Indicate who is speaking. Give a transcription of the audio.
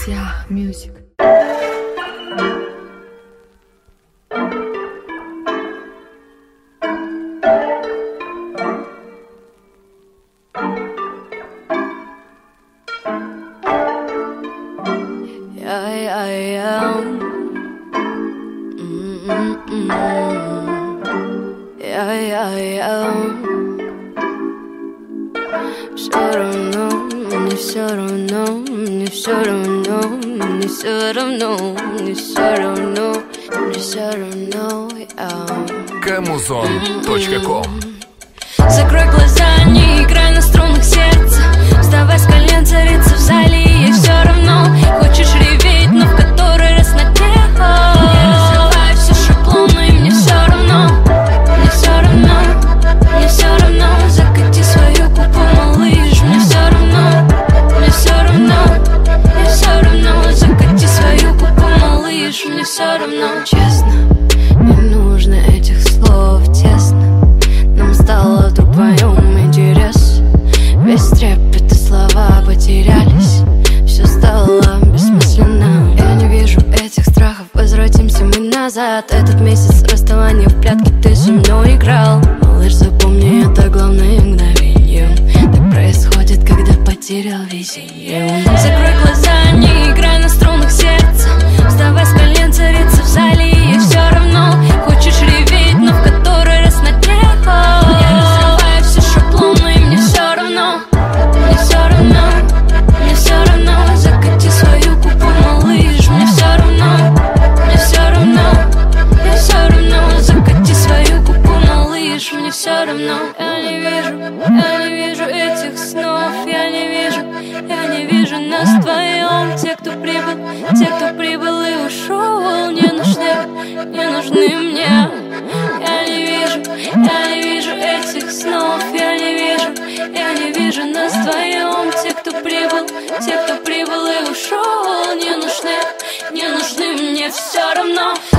Speaker 1: Yeah, music.
Speaker 2: Все равно, мне все равно, мне все равно, мне все равно, мне все равно, мне все равно.
Speaker 3: Камузон.ком.
Speaker 2: Закрой глаза, не играй на струнах сердца. Вставай с колен, царица в зале, ей все равно. Хочешь реветь, но в который раз на грех. Я разрываю все шаблоны, и мне все равно. Мне все равно, мне все равно. Закати свою купу, малыш. Мне все равно, мне все равно, мне все равно. Закати свою купу, малыш. Мне все равно. Честно, не нужно этих слов, тесно. Нам стало вдруг вдвоем интерес. Весь трепет и слова потерялись. Все стало бессмысленно. Я не вижу этих страхов. Возвратимся мы назад. Этот месяц расставания в прятки ты со мной играл. Малыш, запомни, это главное мгновение. Так происходит, когда потерял везение. Закрой глаза, не играй на струнах сердца. Вставай с колен, царица в зале, ей все равно. Хочешь реветь, но в который раз на грех. Я разрываю все шаблоны, и мне все равно. Мне все равно, мне все равно. Закати свою купу, малыш. Мне все равно, мне все равно, мне все равно. Закати свою купу, малыш. Мне все равно. Я не вижу этих снов. Я не вижу нас вдвоем. Те, кто прибыл и ушел, не нужны мне. Я не вижу этих снов. Я не вижу нас вдвоем. Те, кто прибыл и ушел, не нужны мне. Все равно.